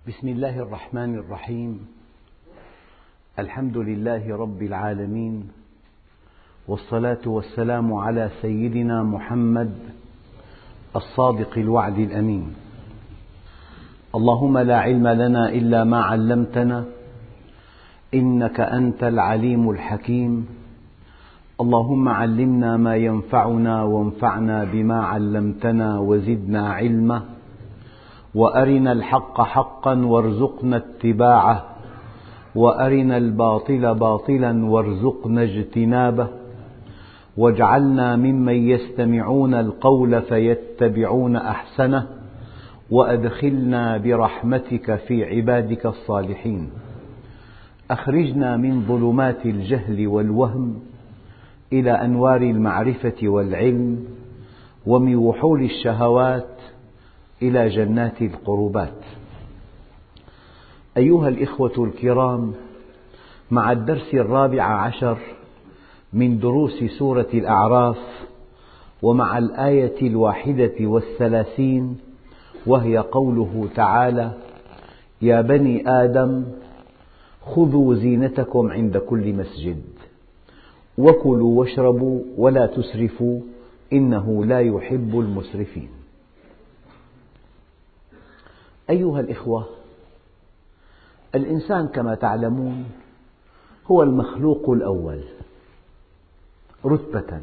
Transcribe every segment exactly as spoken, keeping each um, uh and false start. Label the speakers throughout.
Speaker 1: بسم الله الرحمن الرحيم. الحمد لله رب العالمين، والصلاة والسلام على سيدنا محمد الصادق الوعد الأمين. اللهم لا علم لنا إلا ما علمتنا إنك أنت العليم الحكيم. اللهم علمنا ما ينفعنا وانفعنا بما علمتنا وزدنا علما، وأرنا الحق حقا وارزقنا اتباعه، وأرنا الباطل باطلا وارزقنا اجتنابه، واجعلنا ممن يستمعون القول فيتبعون أحسنه، وأدخلنا برحمتك في عبادك الصالحين. أخرجنا من ظلمات الجهل والوهم إلى أنوار المعرفة والعلم، ومن وحول الشهوات إلى جنات القربات. أيها الإخوة الكرام، مع الدرس الرابع عشر من دروس سورة الأعراف، ومع الآية الواحدة والثلاثين، وهي قوله تعالى: يا بني آدم خذوا زينتكم عند كل مسجد وكلوا واشربوا ولا تسرفوا إنه لا يحب المسرفين. أيها الإخوة، الإنسان كما تعلمون هو المخلوق الأول رتبة،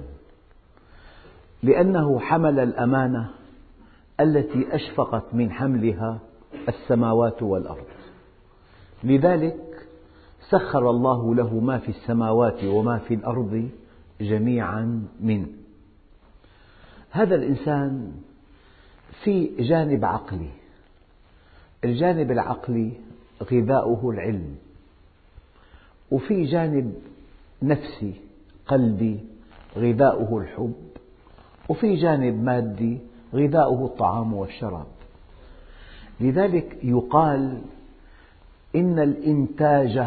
Speaker 1: لأنه حمل الأمانة التي أشفقت من حملها السماوات والأرض، لذلك سخر الله له ما في السماوات وما في الأرض جميعا منه. هذا الإنسان في جانب عقلي، الجانب العقلي غذاؤه العلم، وفي جانب نفسي قلبي غذاؤه الحب، وفي جانب مادي غذاؤه الطعام والشراب. لذلك يقال إن الإنتاج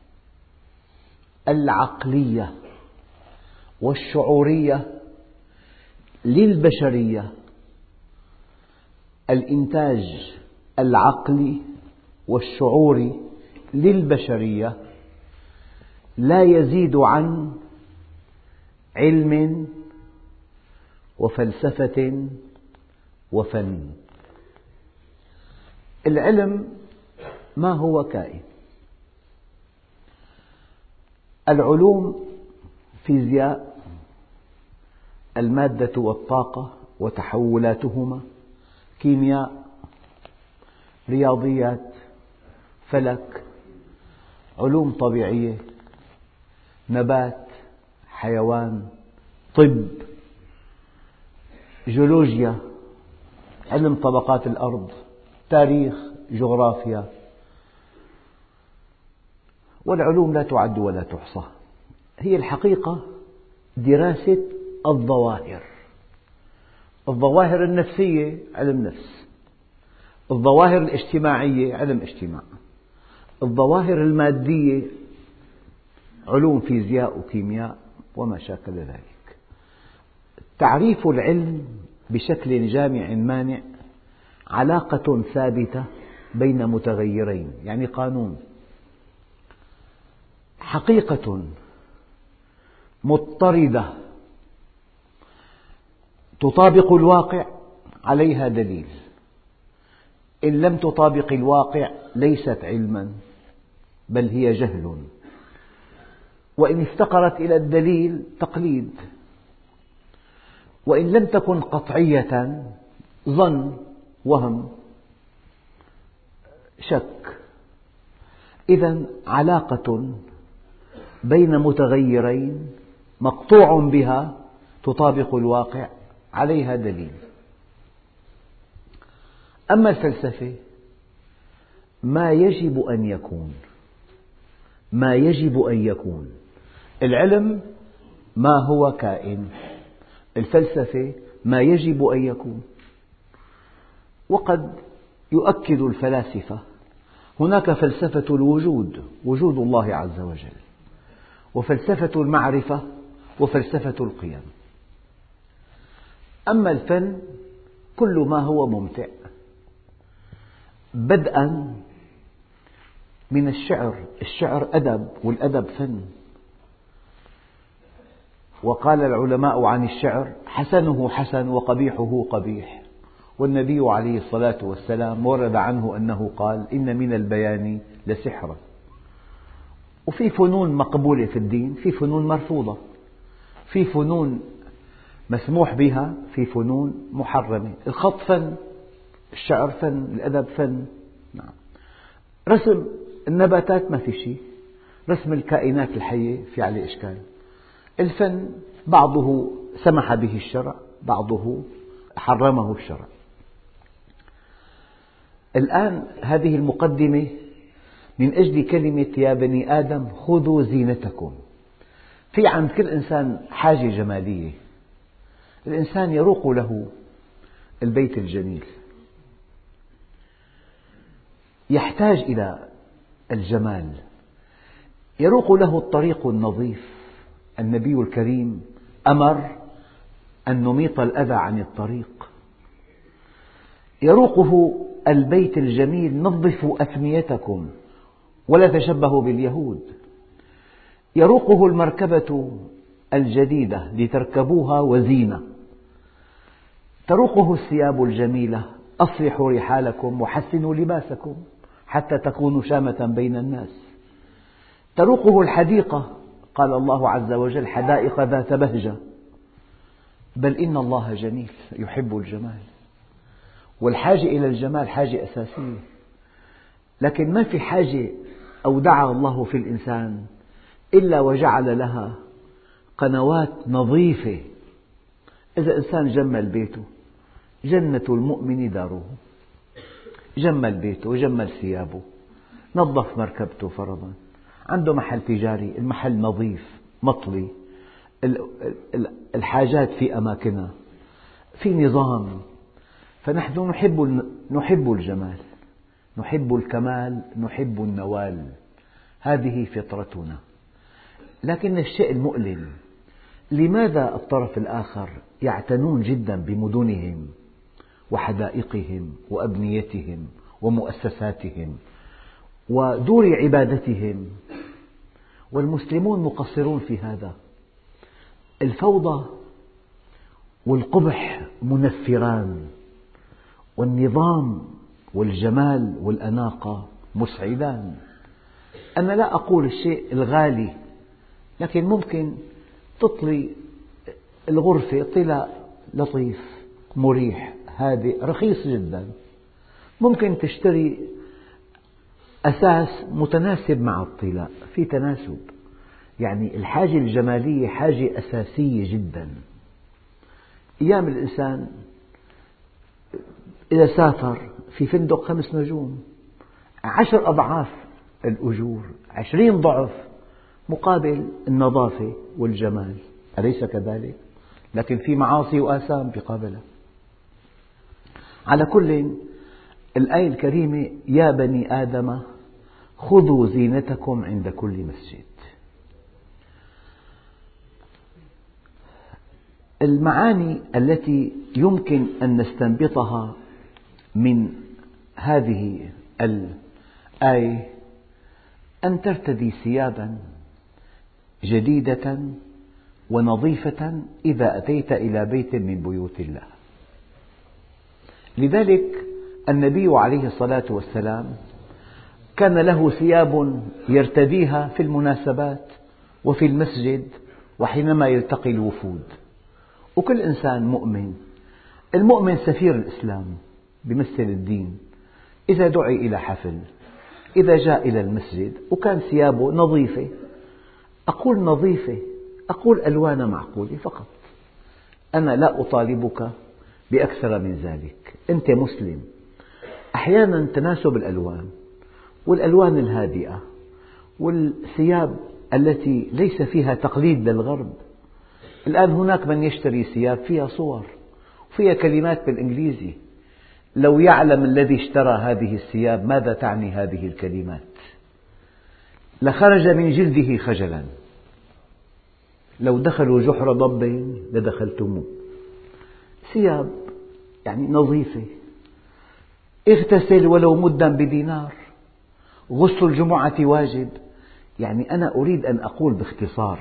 Speaker 1: العقلي والشعوري للبشرية الإنتاج العقلي والشعوري للبشرية لا يزيد عن علم وفلسفة وفن. العلم ما هو كائن، العلوم فيزياء، المادة والطاقة وتحولاتهما، كيمياء، رياضيات، فلك، علوم طبيعية، نبات، حيوان، طب، جيولوجيا، علم طبقات الأرض، تاريخ، جغرافيا، والعلوم لا تعد ولا تحصى. هي الحقيقة دراسة الظواهر، الظواهر النفسية علم نفس، الظواهر الاجتماعية علم اجتماع، الظواهر المادية علوم فيزياء وكيمياء وما شاكل ذلك. تعريف العلم بشكل جامع مانع علاقة ثابتة بين متغيرين، يعني قانون، حقيقة مضطردة تطابق الواقع عليها دليل، إن لم تطابق الواقع ليست علما بل هي جهل، وإن افتقرت إلى الدليل تقليد، وإن لم تكن قطعية ظن، وهم، شك. إذن علاقة بين متغيرين مقطوع بها تطابق الواقع عليها دليل. أما الفلسفة ما يجب أن يكون، ما يجب أن يكون. العلم ما هو كائن، الفلسفة ما يجب أن يكون. وقد يؤكد الفلاسفة هناك فلسفة الوجود، وجود الله عز وجل، وفلسفة المعرفة، وفلسفة القيم. أما الفن كل ما هو ممتع، بدءا من الشعر. الشعر أدب، والأدب فن. وقال العلماء عن الشعر: حسنه حسن وقبيحه قبيح. والنبي عليه الصلاة والسلام ورد عنه أنه قال: إن من البيان لسحرا. وفي فنون مقبولة في الدين، في فنون مرفوضة، في فنون مسموح بها، في فنون محرمة. الخط فن، الشعر فن، الأدب فن. نعم. رسم النباتات ما في شيء، رسم الكائنات الحية في عليه إشكال. الفن بعضه سمح به الشرع، بعضه حرمه الشرع. الآن هذه المقدمة من أجل كلمة يا بني آدم خذوا زينتكم. في عند كل إنسان حاجة جمالية. الإنسان يروق له البيت الجميل، يحتاج إلى الجمال، يروق له الطريق النظيف. النبي الكريم أمر أن نميط الأذى عن الطريق. يروقه البيت الجميل: نظفوا أفنيتكم ولا تشبهوا باليهود. يروقه المركبة الجديدة لتركبوها وزينة. تروقه الثياب الجميلة: أصلحوا رحالكم وحسنوا لباسكم حتى تكونوا شامة بين الناس. تروقه الحديقة، قال الله عز وجل: حدائق ذات بهجة. بل إن الله جميل يحب الجمال، والحاجة إلى الجمال حاجة أساسية. لكن ما في حاجة أودعها الله في الإنسان إلا وجعل لها قنوات نظيفة. إذا إنسان جمل بيته، جنة المؤمن داره، جمل بيته وجمل ثيابه، نظف مركبته فرضا، عنده محل تجاري، المحل نظيف مطلي، الحاجات في أماكنها، في نظام. فنحن نحب نحب الجمال، نحب الكمال، نحب النوال. هذه فطرتنا. لكن الشيء المؤلم: لماذا الطرف الآخر يعتنون جدا بمدنهم وحدائقهم وأبنيتهم ومؤسساتهم ودور عبادتهم، والمسلمون مقصرون في هذا؟ الفوضى والقبح منفران، والنظام والجمال والأناقة مسعدان. أنا لا أقول الشيء الغالي، لكن ممكن تطلي الغرفة طلاء لطيف مريح هادئ رخيص جدا. ممكن تشتري أساس متناسب مع الطلاء، في تناسب. يعني الحاجة الجمالية حاجة أساسية جدا. أيام الإنسان إذا سافر في فندق خمس نجوم عشر أضعاف الأجور، عشرين ضعف مقابل النظافة والجمال، أليس كذلك؟ لكن في معاصي وآثام بقابلها. على كل، الآية الكريمة: يا بني آدم خذوا زينتكم عند كل مسجد. المعاني التي يمكن أن نستنبطها من هذه الآية: أن ترتدي ثيابا جديدة ونظيفة إذا أتيت إلى بيت من بيوت الله. لذلك النبي عليه الصلاة والسلام كان له ثياب يرتديها في المناسبات وفي المسجد وحينما يلتقي الوفود. وكل إنسان مؤمن، المؤمن سفير الإسلام بيمثل الدين، إذا دعي إلى حفل، إذا جاء إلى المسجد وكان ثيابه نظيفة، أقول نظيفة، أقول ألوان معقولة فقط. أنا لا أطالبك بأكثر من ذلك، أنت مسلم. أحيانا تناسب الألوان والألوان الهادئة والثياب التي ليس فيها تقليد للغرب. الآن هناك من يشتري ثياب فيها صور وفيها كلمات بالإنجليزي. لو يعلم الذي اشترى هذه الثياب ماذا تعني هذه الكلمات لخرج من جلده خجلا. لو دخلوا جحر ضب لدخلتموه. ثياب يعني نظيفة، اغتسل ولو مدا بدينار، غسل الجمعة واجب. يعني أنا أريد أن أقول باختصار،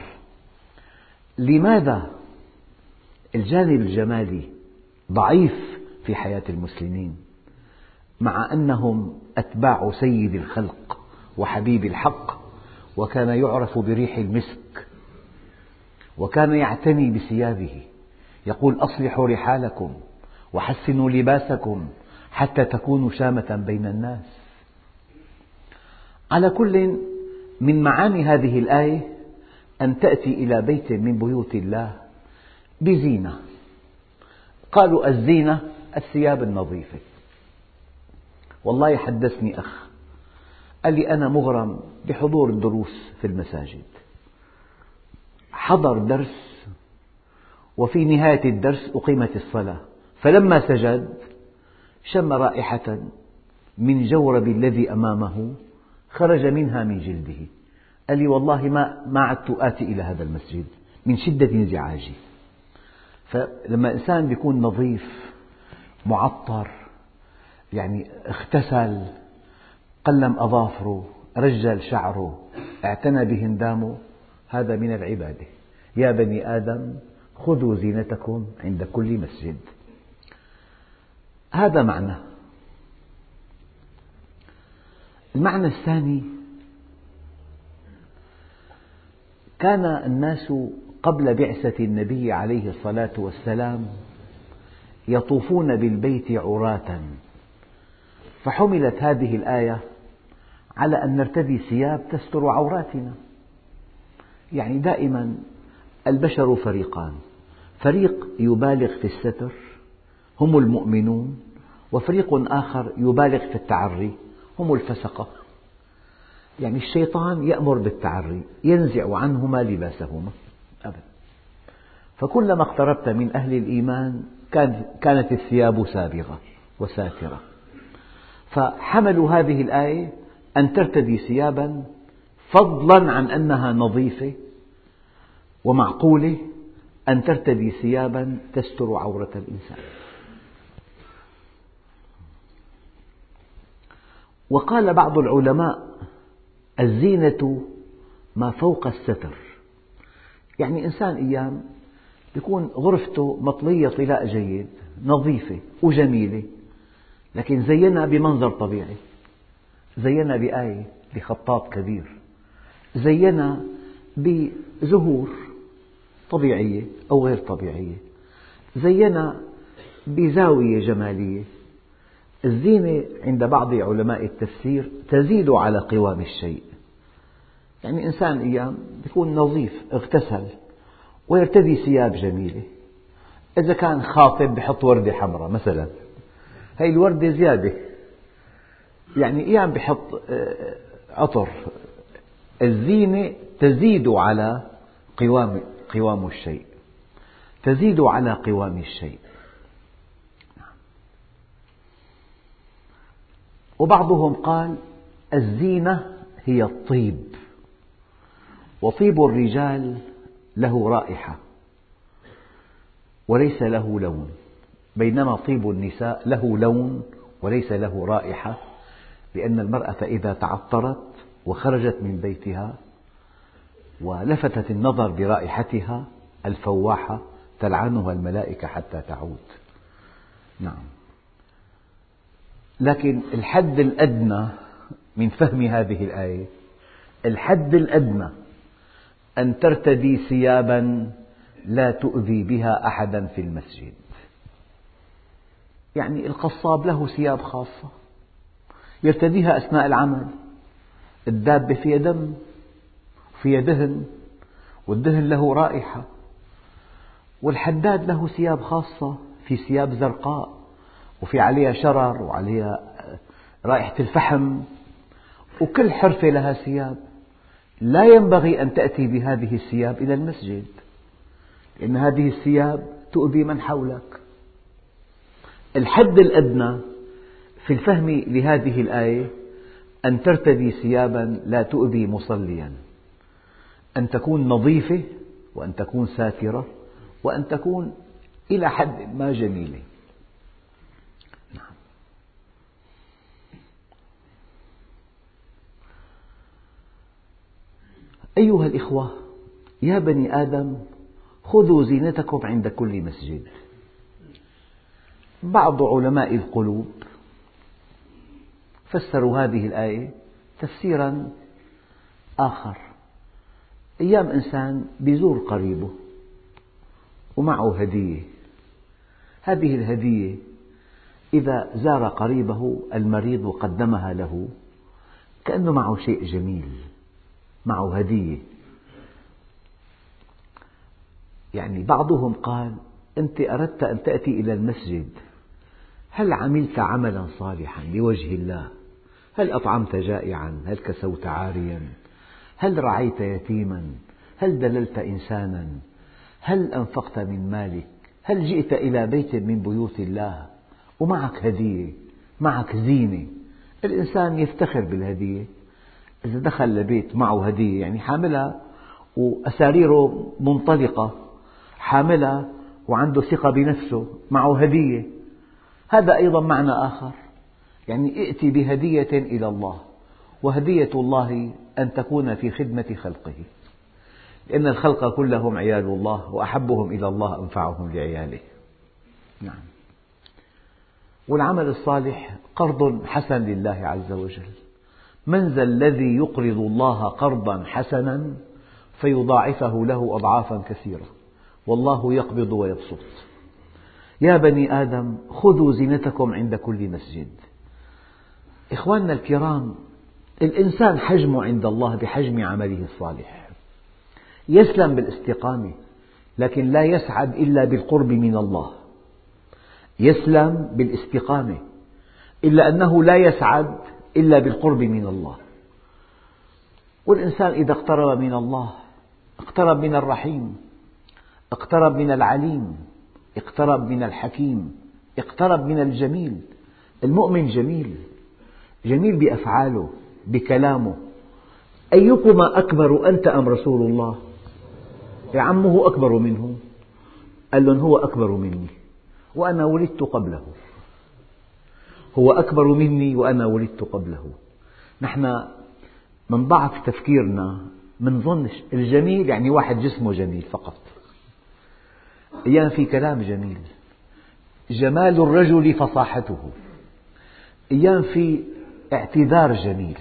Speaker 1: لماذا الجانب الجمالي ضعيف في حياة المسلمين مع أنهم أتباع سيد الخلق وحبيب الحق، وكان يعرف بريح المسك، وكان يعتني بثيابه، يقول أصلحوا رحالكم وحسنوا لباسكم حتى تكونوا شامة بين الناس. على كل، من معاني هذه الآية أن تأتي إلى بيت من بيوت الله بزينة. قالوا الزينة الثياب النظيفة. والله حدثني أخ قال لي أنا مغرم بحضور الدروس في المساجد، حضر درس وفي نهاية الدرس أقيمت الصلاة، فلما سجد شم رائحة من جورب الذي أمامه خرج منها من جلده. قال لي والله ما ما عدت آتي إلى هذا المسجد من شدة انزعاجي. فلما إنسان يكون نظيف معطر، يعني اغتسل، قلم أظافره، رجل شعره، اعتنى بهندامه، هذا من العبادة. يا بني آدم خذوا زينتكم عند كل مسجد. هذا معنى. المعنى الثاني، كان الناس قبل بعثة النبي عليه الصلاة والسلام يطوفون بالبيت عراة، فحملت هذه الآية على أن نرتدي ثياب تستر عوراتنا. يعني دائما البشر فريقان، فريق يبالغ في الستر هم المؤمنون، وفريق آخر يبالغ في التعري هم الفسقة. يعني الشيطان يأمر بالتعري، ينزع عنهما لباسهما أبدا. فكلما اقتربت من أهل الإيمان كانت الثياب سابغة وساترة. فحملوا هذه الآية أن ترتدي ثيابا فضلا عن أنها نظيفة ومعقولة، أن ترتدي ثيابا تستر عورة الإنسان. وقال بعض العلماء الزينة ما فوق الستر. يعني إنسان أيام يكون غرفته مطلية طلاء جيد نظيفة وجميلة، لكن زينها بمنظر طبيعي، زينها بآية بخطاط كبير، زينها بزهور طبيعية أو غير طبيعية، زينها بزاوية جمالية. الزينة عند بعض علماء التفسير تزيد على قوام الشيء. يعني إنسان أيام يكون نظيف، اغتسل ويرتدي ثياب جميلة، إذا كان خاطب يحط وردة حمراء مثلا، هذه الوردة زيادة، يعني أيام يحط عطر. الزينة تزيد على قوام قوام الشيء، تزيد على قوام الشيء. وبعضهم قال الزينة هي الطيب، وطيب الرجال له رائحة وليس له لون، بينما طيب النساء له لون وليس له رائحة، لأن المرأة إذا تعطرت وخرجت من بيتها ولفتت النظر برائحتها الفواحة تلعنها الملائكة حتى تعود. نعم. لكن الحد الأدنى من فهم هذه الآية، الحد الأدنى أن ترتدي ثيابا لا تؤذي بها أحدا في المسجد. يعني القصاب له ثياب خاصة يرتديها أثناء العمل، الدابة فيها دم وفيها دهن، والدهن له رائحة، والحداد له ثياب خاصة، في ثياب زرقاء وفي عليها شرر وعليها رائحة الفحم، وكل حرفة لها ثياب. لا ينبغي أن تأتي بهذه الثياب إلى المسجد، لأن هذه الثياب تؤذي من حولك. الحد الأدنى في الفهم لهذه الآية أن ترتدي ثيابا لا تؤذي مصليا، أن تكون نظيفة، وأن تكون ساترة، وأن تكون إلى حد ما جميلة. أيها الإخوة، يا بني آدم خذوا زينتكم عند كل مسجد. بعض علماء القلوب فسروا هذه الآية تفسيرا آخر. أيام إنسان بيزور قريبه ومعه هدية، هذه الهدية إذا زار قريبه المريض وقدمها له كأنه معه شيء جميل، معه هدية. يعني بعضهم قال: أنت أردت أن تأتي إلى المسجد، هل عملت عملا صالحا لوجه الله؟ هل أطعمت جائعا؟ هل كسوت عاريا؟ هل رعيت يتيما؟ هل دللت إنسانا؟ هل أنفقت من مالك؟ هل جئت إلى بيت من بيوت الله ومعك هدية، معك زينة؟ الإنسان يفتخر بالهدية. إذا دخل لبيت معه هدية يعني حاملها وأساريره منطلقة، حاملها وعنده ثقة بنفسه، معه هدية. هذا أيضا معنى آخر، يعني ائتي بهدية إلى الله، وهدية الله أن تكون في خدمة خلقه، لأن الخلق كلهم عيال الله، وأحبهم إلى الله أنفعهم لعياله. نعم. والعمل الصالح قرض حسن لله عز وجل. من ذا الذي يقرض الله قرضا حسنا فيضاعفه له أضعافا كثيرة والله يقبض ويبسط. يا بني آدم خذوا زينتكم عند كل مسجد. إخواننا الكرام، الإنسان حجمه عند الله بحجم عمله الصالح. يسلم بالاستقامة، لكن لا يسعد إلا بالقرب من الله. يسلم بالاستقامة، إلا أنه لا يسعد إلا بالقرب من الله. والإنسان إذا اقترب من الله اقترب من الرحيم، اقترب من العليم، اقترب من الحكيم، اقترب من الجميل. المؤمن جميل، جميل بأفعاله، بكلامه. أيكما أكبر، أنت أم رسول الله؟ يا عمه أكبر منه، قال لهم: هو أكبر مني وأنا ولدت قبله. هو أكبر مني وأنا ولدت قبله. نحن من ضعف تفكيرنا منظن الجميل يعني واحد جسمه جميل فقط. أيام في كلام جميل، جمال الرجل فصاحته. أيام في اعتذار جميل،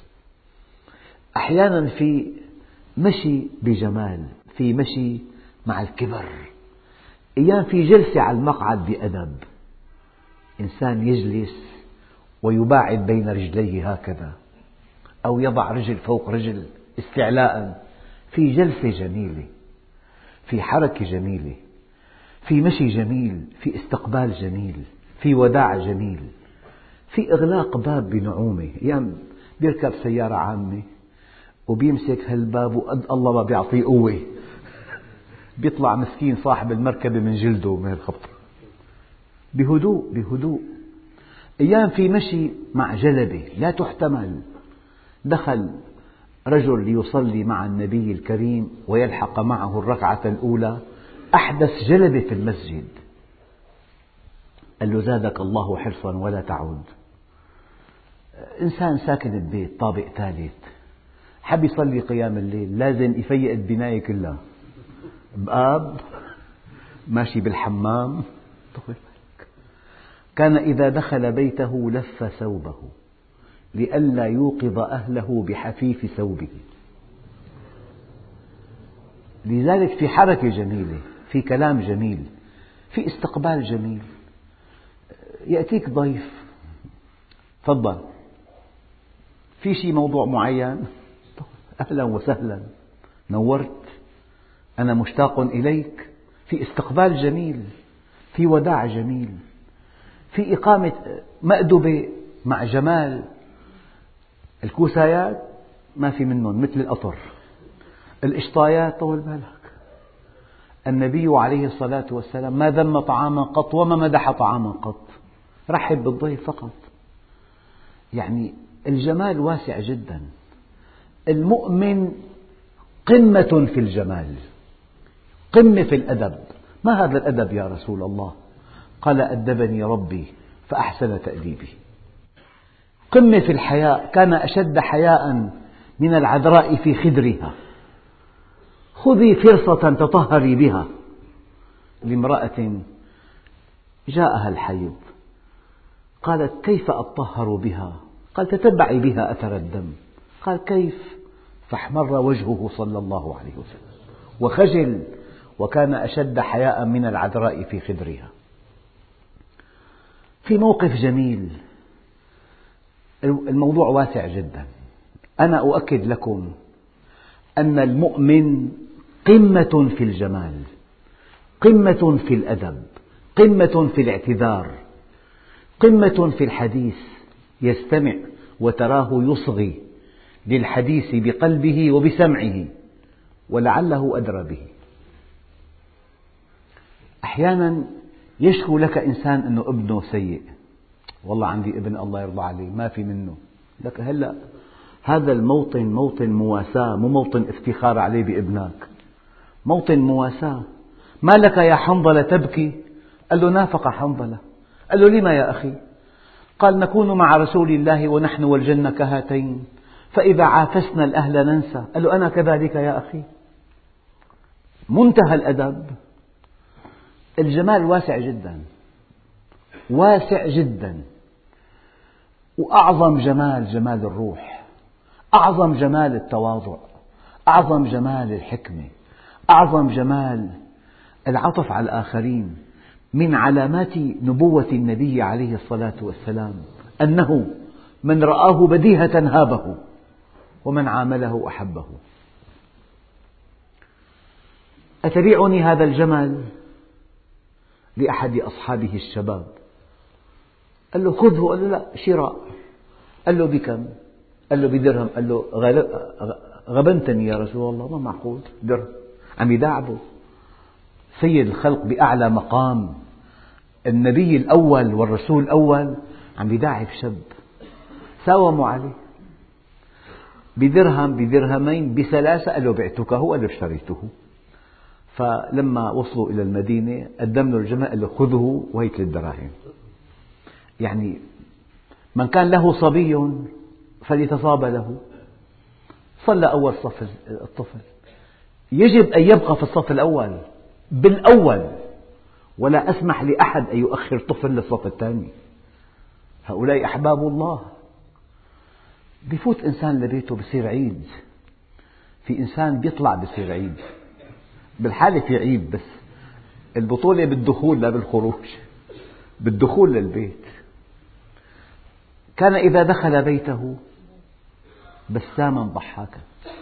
Speaker 1: أحيانا في مشي بجمال، في مشي مع الكبر. أيام في جلسة على المقعد بأدب، إنسان يجلس ويباعد بين رجليه هكذا، أو يضع رجل فوق رجل استعلاء. في جلسة جميلة، في حركة جميلة، في مشي جميل، في استقبال جميل، في وداع جميل، في إغلاق باب بنعومة. أيام بيركب سيارة عامة وبيمسك هالباب وقد الله ما بيعطيه قوة، بيطلع مسكين صاحب المركبة من جلده من الخبط. بهدوء بهدوء. أيام في مشي مع جلبة لا تحتمل. دخل رجل ليصلي مع النبي الكريم ويلحق معه الركعة الأولى، أحدث جلبة في المسجد. قال له: زادك الله حرصا ولا تعود. إنسان ساكن ببيت طابق ثالث، حب يصلي قيام الليل، لازم يفيق البناية كلها، بآب ماشي بالحمام. كان إذا دخل بيته لف ثوبه لئلا يوقظ أهله بحفيف ثوبه. لذلك في حركة جميلة، في كلام جميل، في استقبال جميل. يأتيك ضيف، تفضل، في شيء موضوع معين؟ أهلا وسهلا، نورت، أنا مشتاق إليك. في استقبال جميل، في وداع جميل، في إقامة مأدبة مع جمال. الكوسايات ما في منهم مثل القطر، الإشطايات طول بالك. النبي عليه الصلاة والسلام ما ذم طعاما قط وما مدح طعاما قط، رحب بالضيف فقط. يعني الجمال واسع جدا. المؤمن قمة في الجمال، قمة في الأدب. ما هذا الأدب يا رسول الله؟ قال: أدبني ربي فأحسن تأديبي. قمة في الحياء، كان أشد حياء من العذراء في خدرها. خذي فرصة تطهري بها. لامرأة جاءها الحيض قالت كيف أطهر بها؟ قال تتبعي بها أثر الدم. قال كيف؟ فاحمر وجهه صلى الله عليه وسلم وخجل، وكان أشد حياء من العذراء في خدرها. في موقف جميل، الموضوع واسع جدا. أنا أؤكد لكم أن المؤمن قمة في الجمال، قمة في الأدب، قمة في الاعتذار، قمة في الحديث. يستمع وتراه يصغي للحديث بقلبه وبسمعه، ولعله أدرى به. أحيانا يشكو لك إنسان أنه ابنه سيء، والله عندي ابن الله يرضى عليه ما في منه. لك هلأ هذا الموطن موطن مواساة، مو موطن افتخار عليه بابنك، موطن مواساة. ما لك يا حنظلة تبكي؟ قال له نافق حنظلة. قال له لما يا أخي؟ قال نكون مع رسول الله ونحن والجنة كهاتين، فإذا عافسنا الأهل ننسى. قال له أنا كذلك يا أخي. منتهى الأدب. الجمال واسع جدا، واسع جدا، وأعظم جمال جمال الروح، أعظم جمال التواضع، أعظم جمال الحكمة، أعظم جمال العطف على الآخرين. من علامات نبوة النبي عليه الصلاة والسلام أنه من رآه بديهة هابه، ومن عامله أحبه. أتبعني هذا الجمل؟ لأحد أصحابه الشباب قال له خذه. قال له لا، شراء. قال له بكم؟ قال له بدرهم. قال له غبنتني يا رسول الله، ما معقول درهم. عم يداعبه. سيد الخلق بأعلى مقام، النبي الأول والرسول الأول، عم يداعب شاب. ساوموا عليه بدرهم بدرهمين بثلاثة. قال له بعتكه. قال له اشتريته. فلما وصلوا إلى المدينة قدم له الجمل، قال له خذه وهي ثلاث دراهم. يعني من كان له صبي فليتصاب له. صلى أول صف الطفل، يجب أن يبقى في الصف الأول بالأول، ولا أسمح لأحد أن يؤخر طفل للصف الثاني. هؤلاء أحباب الله. بيفوت إنسان لبيته بصير عيد، في إنسان بيطلع بصير عيد. بالحالة في عيد، بس البطولة بالدخول لا بالخروج، بالدخول للبيت. كان إذا دخل بيته بساما ضحاكا.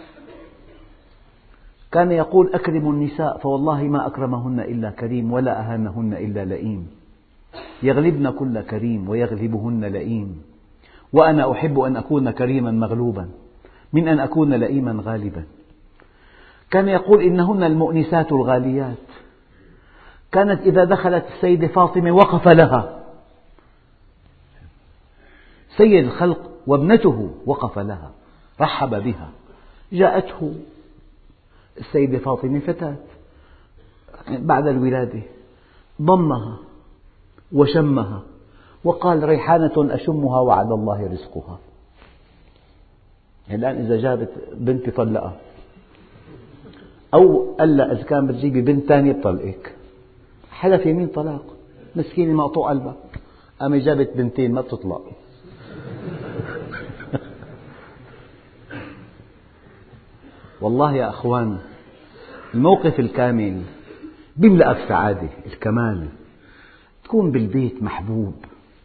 Speaker 1: كان يقول أكرموا النساء فوالله ما أكرمهن إلا كريم، ولا أهانهن إلا لئيم. يغلبن كل كريم ويغلبهن لئيم، وأنا أحب أن أكون كريما مغلوبا من أن أكون لئيما غالبا. كان يقول إنهن المؤنسات الغاليات. كانت إذا دخلت السيدة فاطمة وقف لها. سيد الخلق وابنته وقف لها، رحب بها. جاءته السيدة فاطمة فتاة بعد الولادة، ضمها وشمها وقال ريحانة أشمها وعد الله رزقها. الآن إذا جابت بنت طلقها، أو قال لها إذا كان بتجيبي بنت ثانية بطلقك، حلف يمين طلاق. مسكينة مقطوع قلبها، قامت جابت بنتين ما بتطلق. والله يا أخوان الموقف الكامل بيملأك سعادة. الكمال تكون بالبيت محبوب،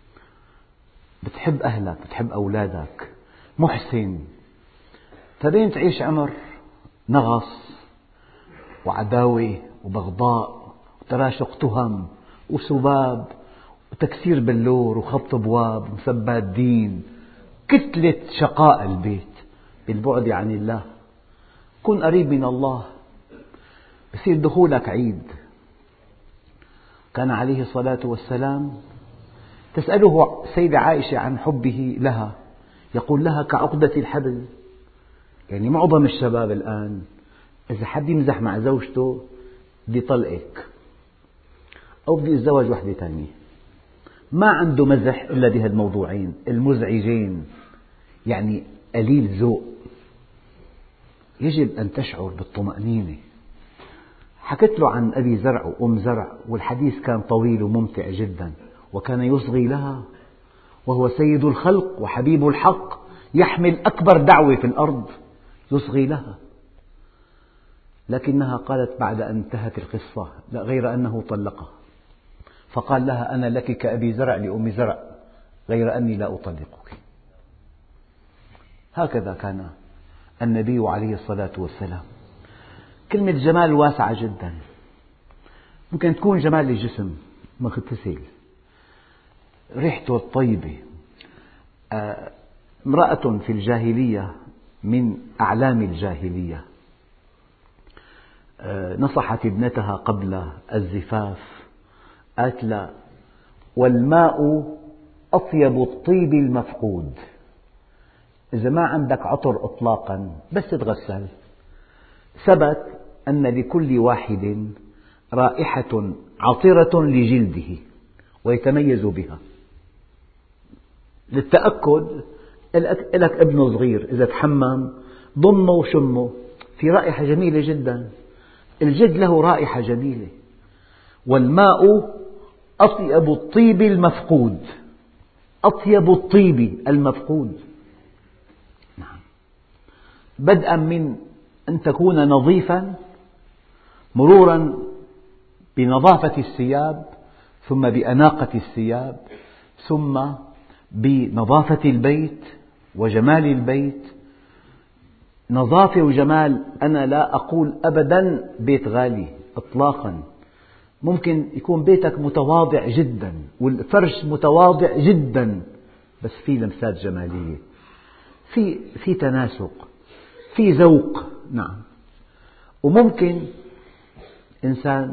Speaker 1: بتحب أهلك، بتحب أولادك، محسن. فبين تعيش عمر نغص وعداوة وبغضاء وتراشق تهم وسباب وتكسير بلور وخبط أبواب ومسبات دين، كتلة شقاء البيت بالبعد عن الله. كن قريب من الله، بصير دخولك عيد. كان عليه الصلاة والسلام تسأله السيدة عائشة عن حبه لها، يقول لها كعقدة الحبل. يعني معظم الشباب الآن إذا حد يمزح مع زوجته بدي طلقك أو بدي أتزوج واحدة ثانية، ما عنده مزح إلا بهالموضوعين المزعجين، يعني قليل ذوق. يجب أن تشعر بالطمأنينة حكت له عن أبي زرع وأم زرع، والحديث كان طويل وممتع جدا، وكان يصغي لها وهو سيد الخلق وحبيب الحق يحمل أكبر دعوة في الأرض، يصغي لها. لكنها قالت بعد أن انتهت القصة لا غير أنه طلقها، فقال لها أنا لك كأبي زرع لأم زرع غير أني لا أطلقك. هكذا كان النبي عليه الصلاة والسلام. كلمة جمال واسعة جدا، ممكن تكون جمال الجسم مغتسل، ريحته الطيبة. امرأة في الجاهلية من أعلام الجاهلية نصحت ابنتها قبل الزفاف، قالت لها والماء أطيب الطيب المفقود، إذا ما عندك عطر إطلاقا بس تتغسل. ثبت أن لكل واحد رائحة عطرة لجلده ويتميز بها. للتأكد لك ابن صغير إذا تحمم ضمه وشمه، في رائحة جميلة جدا، الجلد له رائحة جميلة. والماء أطيب الطيب المفقود، أطيب الطيب المفقود، نعم. بدءا من أن تكون نظيفا، مرورا بنظافة الثياب، ثم بأناقة الثياب، ثم بنظافة البيت وجمال البيت. نظافة وجمال، أنا لا أقول أبدا بيت غالي إطلاقا، ممكن يكون بيتك متواضع جدا والفرش متواضع جدا، بس في لمسات جمالية، في في تناسق، في ذوق، نعم. وممكن إنسان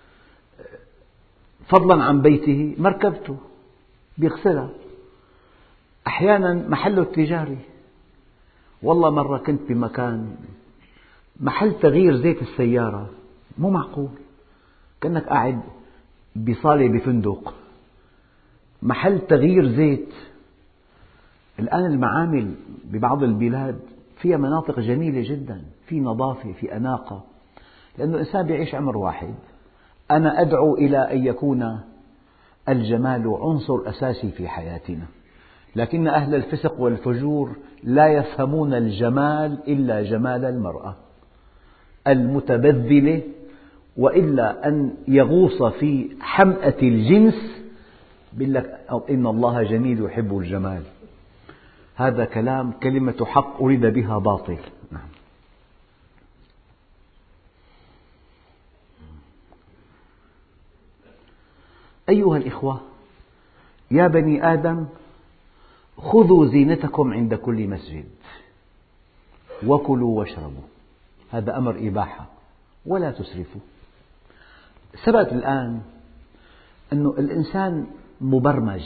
Speaker 1: فضلا عن بيته مركبته بيغسلها، أحيانا محله التجاري. والله مرة كنت بمكان محل تغيير زيت السيارة، مو معقول، كأنك قاعد بصالة بفندق، محل تغيير زيت. الآن المعامل ببعض البلاد فيها مناطق جميلة جدا، في نظافة، في أناقة، لأن الإنسان يعيش عمر واحد. أنا أدعو إلى أن يكون الجمال عنصر أساسي في حياتنا، لكن أهل الفسق والفجور لا يفهمون الجمال إلا جمال المرأة المتبذلة، وإلا أن يغوص في حمأة الجنس يقول لك إن الله جميل يحب الجمال. هذا كلام كلمة حق أريد بها باطل، نعم. أيها الإخوة، يا بني آدم خذوا زينتكم عند كل مسجد وكلوا واشربوا، هذا أمر إباحة، ولا تسرفوا. ثبت الآن أن الإنسان مبرمج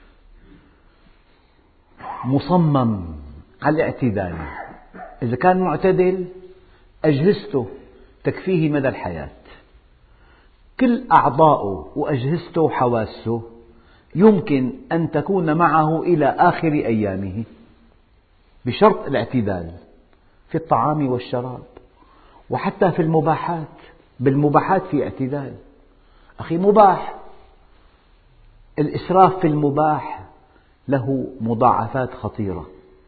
Speaker 1: مصمم على الاعتدال، إذا كان معتدل أجهزته تكفيه مدى الحياة، كل أعضاؤه وأجهزته وحواسه يمكن أن تكون معه إلى آخر أيامه، بشرط الاعتدال في الطعام والشراب، وحتى في المباحات. بالمباحات في اعتدال، أخي مباح، الإسراف في المباح له مضاعفات خطيرة.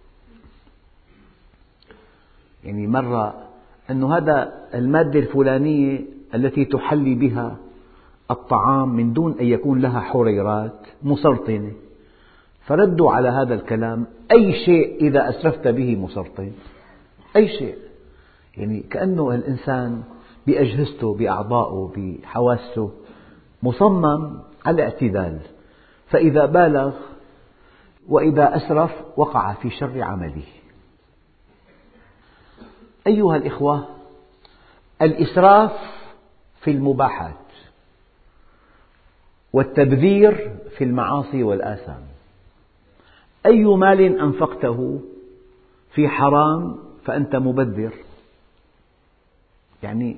Speaker 1: يعني مرة أنه هذا المادة الفلانية التي تحلي بها الطعام من دون أن يكون لها حريرات مسرطنة، فردوا على هذا الكلام أي شيء إذا أسرفت به مسرطن، أي شيء. يعني كأنه الإنسان بأجهزته بأعضائه بحواسه مصمم على الاعتدال، فإذا بالغ وإذا أسرف وقع في شر عمله. أيها الإخوة، الإسراف في المباحات والتبذير في المعاصي والآثام. أي مال أنفقته في حرام فأنت مبذر. يعني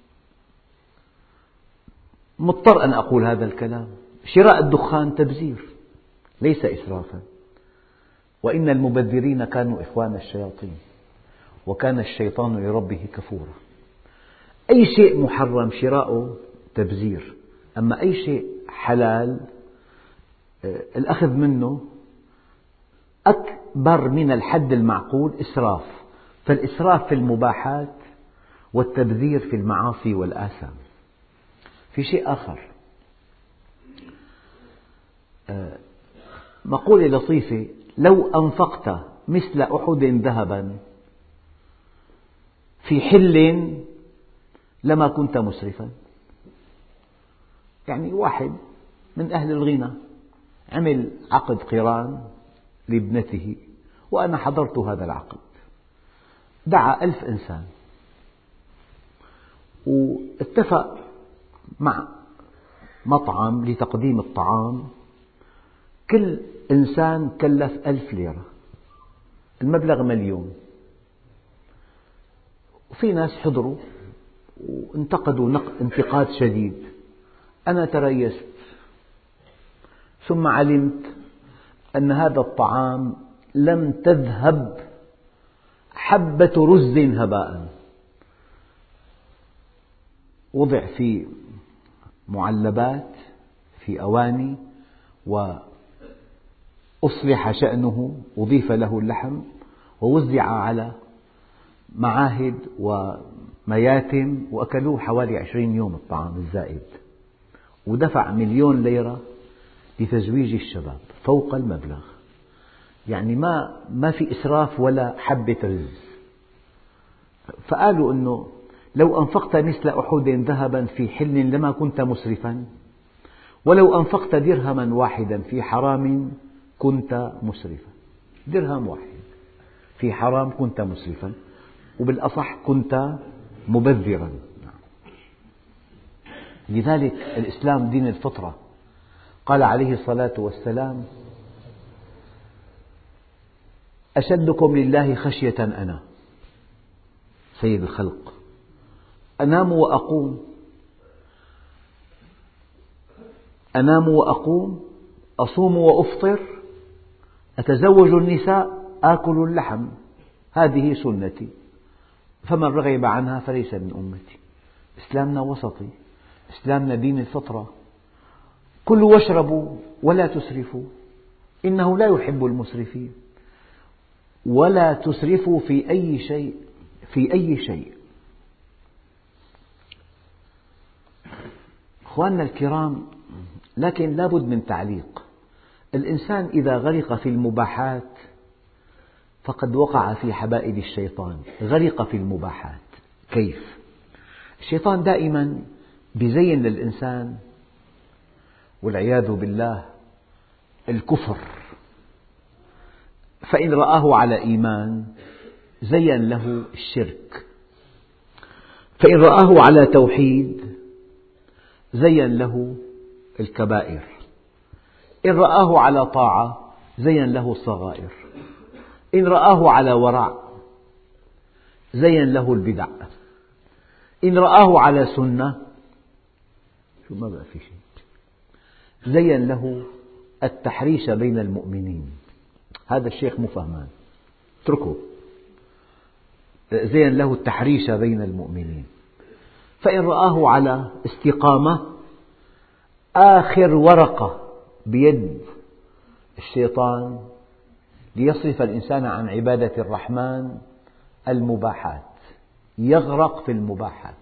Speaker 1: مضطر أن أقول هذا الكلام، شراء الدخان تبذير ليس إسرافا، وإن المبذرين كانوا إخوان الشياطين وكان الشيطان لربه كفورا. أي شيء محرم شراؤه تبذير، أما أي شيء حلال الأخذ منه أكبر من الحد المعقول إسراف. فالإسراف في المباحات والتبذير في المعاصي والآثام. في شيء آخر، مقولة لطيفة: لو أنفقت مثل أحد ذهبا في حل لما كنت مسرفا. يعني واحد من أهل الغنى عمل عقد قران لابنته، وأنا حضرت هذا العقد، دعا ألف إنسان واتفق مع مطعم لتقديم الطعام، كل إنسان كلف ألف ليرة، المبلغ مليون. وفي ناس حضروا وانتقدوا انتقاد شديد. أنا تريثت، ثم علمت أن هذا الطعام لم تذهب حبة رز هباء، وضع في معلبات في أواني وأصلح شأنه، أضيف له اللحم ووزع على معاهد ومياتم، وأكلوه حوالي عشرين يوم الطعام الزائد، ودفع مليون ليرة لتزويج الشباب فوق المبلغ. يعني ما ما في إسراف ولا حبة رز. فقالوا إنه لو أنفقت مثل أحد ذهبا في حل لما كنت مسرفا، ولو أنفقت درهما واحدا في حرام كنت مسرفا. درهم واحد في حرام كنت مسرفا، وبالأصح كنت مبذرا. لذلك الإسلام دين الفطرة. قال عليه الصلاة والسلام: أشدكم لله خشية أنا سيد الخلق، أنام وأقوم أنام وأقوم أصوم وأفطر، أتزوج النساء، آكل اللحم، هذه سنتي، فمن رغب عنها فليس من أمتي. إسلامنا وسطي، إسلامنا دين الفطرة. كلوا واشربوا ولا تسرفوا إنه لا يحب المسرفين. ولا تسرفوا في أي شيء في أي شيء. أخواننا الكرام، لكن لا بد من تعليق. الإنسان إذا غرق في المباحات فقد وقع في حبائل الشيطان. غرق في المباحات كيف؟ الشيطان دائما بيزين للإنسان والعياذ بالله الكفر، فإن رآه على إيمان زين له الشرك، فإن رآه على توحيد زين له الكبائر، إن رآه على طاعة زين له الصغائر، إن رآه على ورع زين له البدع، إن رآه على سنة شو ما بقى في شيء زين له التحريش بين المؤمنين. هذا الشيخ مو فهمان، اتركه. زين له التحريش بين المؤمنين. فإن رآه على استقامة، آخر ورقة بيد الشيطان ليصرف الإنسان عن عبادة الرحمن المباحات، يغرق في المباحات،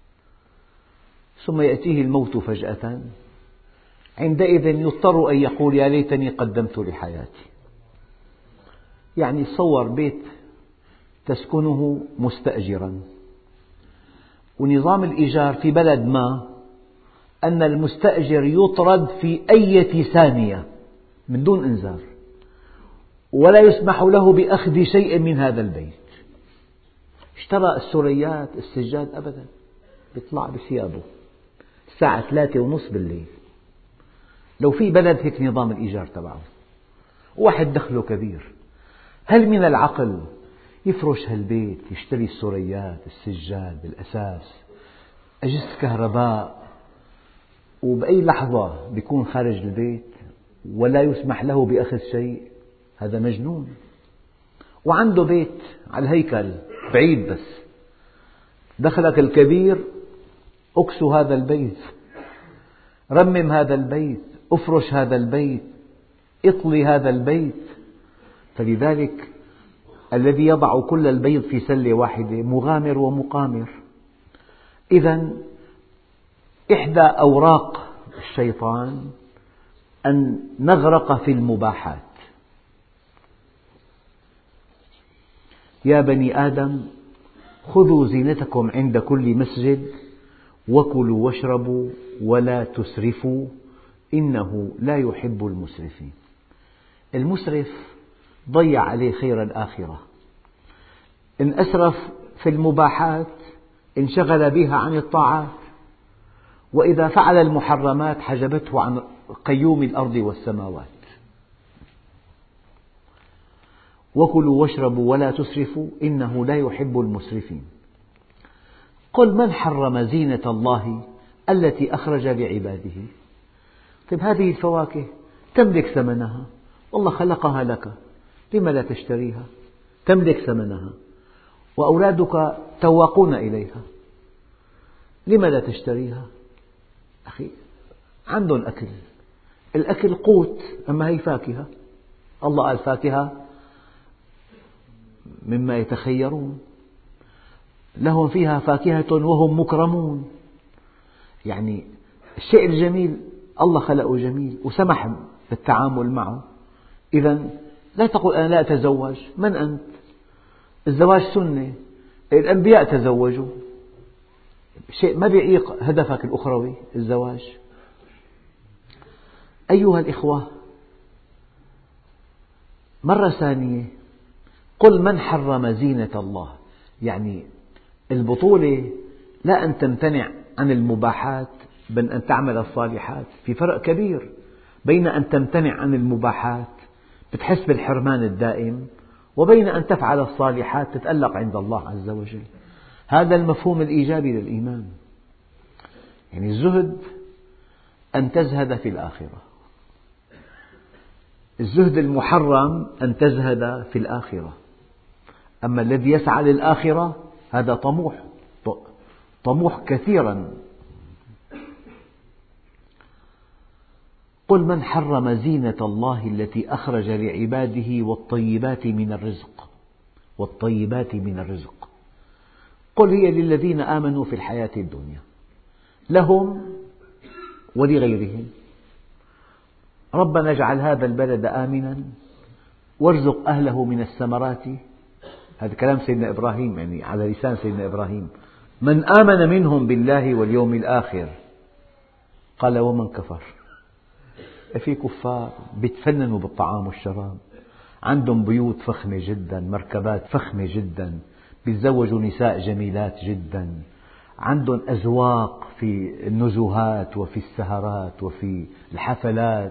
Speaker 1: ثم يأتيه الموت فجأة، عندئذ يضطر أن يقول: يا ليتني قدمت لحياتي. يعني تصور بيت تسكنه مستأجرا، ونظام الإيجار في بلد ما أن المستأجر يطرد في أي ثانية من دون إنذار، ولا يسمح له بأخذ شيء من هذا البيت. اشترى السريات السجاد أبدا، يطلع بثيابه الساعة ثلاثة ونصف بالليل. لو في بلد هيك نظام الإيجار تبعه، واحد دخله كبير، هل من العقل يفرش هالبيت، يشتري السريات السجاد بالأساس، أجهزة كهرباء، وبأي لحظة بيكون خارج البيت ولا يسمح له بأخذ شيء؟ هذا مجنون. وعنده بيت على الهيكل بعيد، بس دخلك الكبير اكسو هذا البيت، رمم هذا البيت، افرش هذا البيت، اطلي هذا البيت. فلذلك الذي يضع كل البيض في سلة واحدة مغامر ومقامر. إذا إحدى أوراق الشيطان أن نغرق في المباحات. يا بني آدم خذوا زينتكم عند كل مسجد وكلوا واشربوا ولا تسرفوا إنه لا يحب المسرفين. المسرف ضيع عليه خير الآخرة، إن أسرف في المباحات انشغل بها عن الطاعات، وإذا فعل المحرمات حجبته عن قيوم الأرض والسماوات. وكلوا واشربوا ولا تسرفوا إنه لا يحب المسرفين. قل من حرم زينة الله التي أخرج لعباده. طيب هذه الفواكه تملك ثمنها، والله خلقها لك، لم لا تشتريها؟ تملك ثمنها، وأولادك تواقون إليها، لم لا تشتريها؟ أخي عندهم أكل، الأكل قوت، أما هي فاكهة. الله قال فاكهة مما يتخيرون، لهم فيها فاكهة وهم مكرمون. يعني الشيء الجميل الله خلقه جميل وسمح بالتعامل معه. إذا لا تقل أنا لا أتزوج، من أنت؟ الزواج سنة، الأنبياء تزوجوا، شيء ما بيعيق هدفك الأخروي الزواج. أيها الإخوة، مرة ثانية قل من حرم زينة الله، يعني البطولة لا أن تمتنع عن المباحات بل أن تعمل الصالحات. في فرق كبير بين أن تمتنع عن المباحات بتحس بالحرمان الدائم، وبين أن تفعل الصالحات تتألق عند الله عز وجل. هذا المفهوم الإيجابي للإيمان. يعني الزهد أن تزهد في الآخرة، الزهد المحرم أن تزهد في الآخرة. أما الذي يسعى للآخرة هذا طموح، طموح كثيرا. قل من حرم زينة الله التي أخرج لعباده والطيبات من الرزق، والطيبات من الرزق. قل هي للذين آمنوا في الحياة الدنيا، لهم ولغيرهم. ربنا اجعل هذا البلد آمنا وارزق أهله من الثمرات. هذا كلام سيدنا إبراهيم، يعني على لسان سيدنا إبراهيم. من آمن منهم بالله واليوم الآخر. قال ومن كفر. في كفار بيتفننوا بالطعام والشراب، عندهم بيوت فخمة جدا، مركبات فخمة جدا، بيتزوجوا نساء جميلات جدا، عندهم أذواق في النزهات وفي السهرات وفي الحفلات.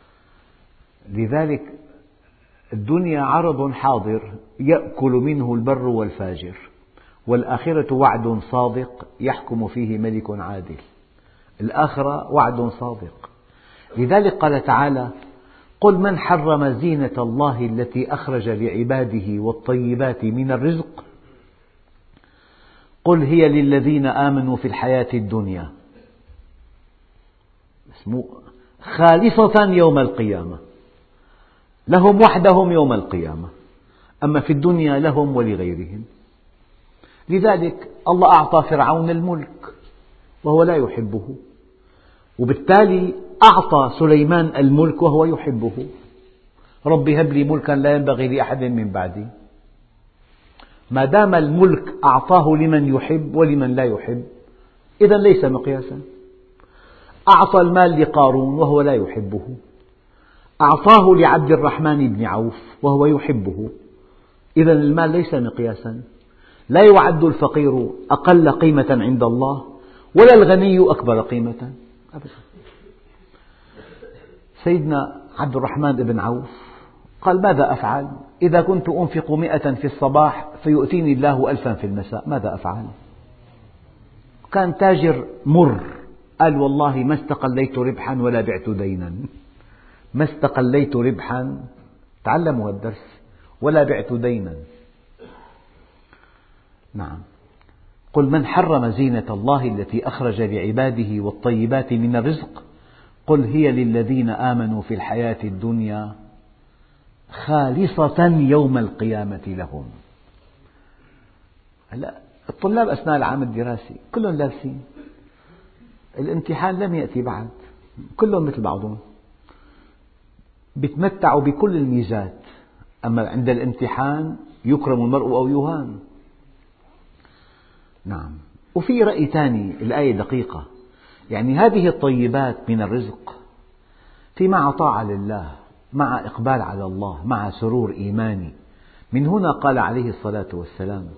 Speaker 1: لذلك الدنيا عرض حاضر يأكل منه البر والفاجر، والآخرة وعد صادق يحكم فيه ملك عادل. الآخرة وعد صادق. لذلك قال تعالى قل من حرم زينة الله التي أخرج لعباده والطيبات من الرزق قل هي للذين آمنوا في الحياة الدنيا خالصة يوم القيامة، لهم وحدهم يوم القيامة، أما في الدنيا لهم ولغيرهم. لذلك الله أعطى فرعون الملك وهو لا يحبه، وبالتالي أعطى سليمان الملك وهو يحبه. رب هب لي ملكا لا ينبغي لأحد من بعدي. ما دام الملك أعطاه لمن يحب ولمن لا يحب إذن ليس مقياسا. أعطى المال لقارون وهو لا يحبه، أعطاه لعبد الرحمن بن عوف وهو يحبه، إذن المال ليس مقياسا. لا يعد الفقير أقل قيمة عند الله ولا الغني أكبر قيمة أبدا. سيدنا عبد الرحمن بن عوف قال ماذا أفعل إذا كنت أنفق مئة في الصباح فيؤتيني الله ألفا في المساء، ماذا أفعل؟ كان تاجر مر، قال والله ما استقليت ربحا ولا بعت دينا، ما استقليت ربحا، تعلموا الدرس، ولا بعت دينا. نعم. قل من حرم زينة الله التي أخرج لعباده والطيبات من الرزق قل هي للذين آمنوا في الحياة الدنيا خالصة يوم القيامة لهم. هلا الطلاب أثناء العام الدراسي كلهم لابسين، الامتحان لم يأتي بعد، كلهم مثل بعضهم، بيتمتعوا بكل الميزات، أما عند الامتحان يكرم المرء أو يهان. نعم. وفي رأي ثاني، الآية دقيقة، يعني هذه الطيبات من الرزق في مع طاعة لله، مع إقبال على الله، مع سرور إيماني. من هنا قال عليه الصلاة والسلام: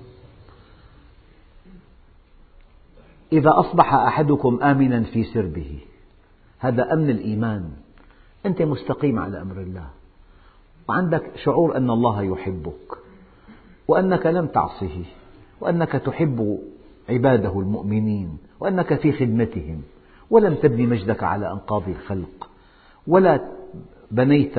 Speaker 1: إذا أصبح أحدكم آمنا في سربه، هذا أمن الإيمان، أنت مستقيم على أمر الله، وعندك شعور أن الله يحبك، وأنك لم تعصه، وأنك تحب عباده المؤمنين، وأنك في خدمتهم، ولم تبني مجدك على أنقاض الخلق، ولا بنيت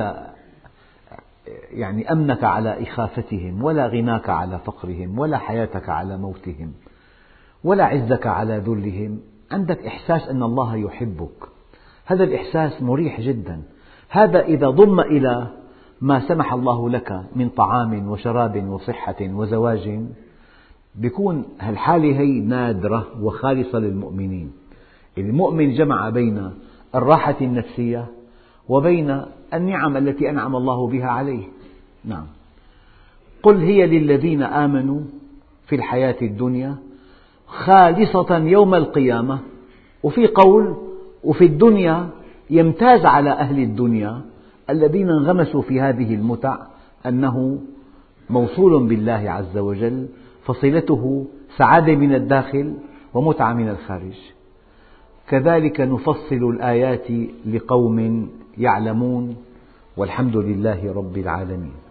Speaker 1: يعني أمنك على إخافتهم، ولا غناك على فقرهم، ولا حياتك على موتهم، ولا عزك على ذلهم، عندك إحساس أن الله يحبك، هذا الإحساس مريح جدا. هذا إذا ضم إلى ما سمح الله لك من طعام وشراب وصحة وزواج، بيكون هالحالة هي نادرة وخالصة للمؤمنين. المؤمن جمع بين الراحة النفسية وبين النعم التي أنعم الله بها عليه. نعم. قل هي للذين آمنوا في الحياة الدنيا خالصة يوم القيامة، وفي قول وفي الدنيا يمتاز على أهل الدنيا الذين انغمسوا في هذه المتع أنه موصول بالله عز وجل، فصلته سعادة من الداخل ومتعة من الخارج. كذلك نفصل الآيات لقوم يعلمون، والحمد لله رب العالمين.